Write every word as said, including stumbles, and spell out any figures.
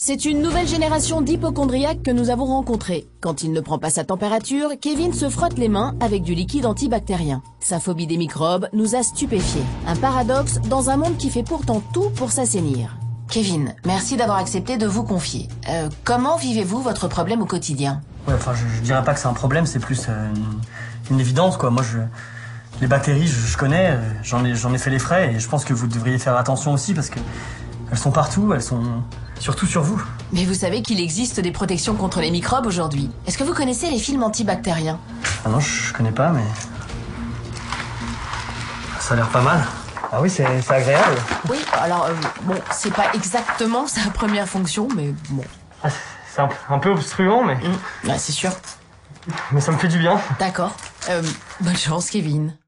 C'est une nouvelle génération d'hypocondriaques que nous avons rencontrée. Quand il ne prend pas sa température, Kevin se frotte les mains avec du liquide antibactérien. Sa phobie des microbes nous a stupéfiés. Un paradoxe dans un monde qui fait pourtant tout pour s'assainir. Kevin, merci d'avoir accepté de vous confier. Euh, comment vivez-vous votre problème au quotidien? Ouais, enfin, je, je dirais pas que c'est un problème, c'est plus euh, une, une évidence, quoi. Moi, je, les bactéries, je, je connais, euh, j'en ai, j'en ai fait les frais, et je pense que vous devriez faire attention aussi, parce que elles sont partout, elles sont surtout sur vous. Mais vous savez qu'il existe des protections contre les microbes aujourd'hui. Est-ce que vous connaissez les films antibactériens? Ah non, je, je connais pas, mais ça a l'air pas mal. Ah oui, c'est agréable. Oui, alors, euh, bon, c'est pas exactement sa première fonction, mais bon. Ah, c'est un, un peu obstruant, mais... Mmh, ouais, c'est sûr. Mais ça me fait du bien. D'accord. Euh, bonne chance, Kevin.